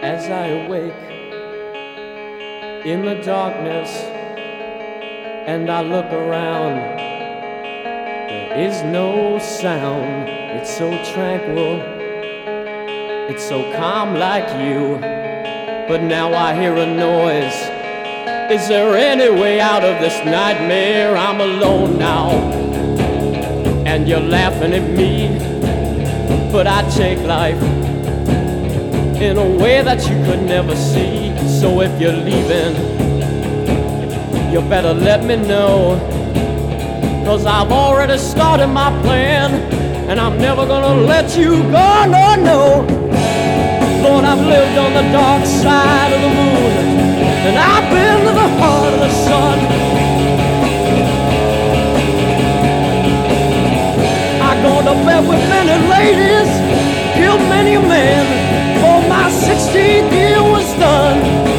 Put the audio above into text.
As I awake in the darkness and I look around, there is no sound. It's so tranquil, it's so calm like you. But now I hear a noise. Is there any way out of this nightmare? I'm alone now, and you're laughing at me. But I take life in a way that you could never see. So if you're leaving, you better let me know, 'cause I've already started my plan, and I'm never gonna let you go, no, no. Lord, I've lived on the dark side of the moon, and I've been to the heart of the sun. I gone to bed with many ladies, killed many men, for my 16th year was done.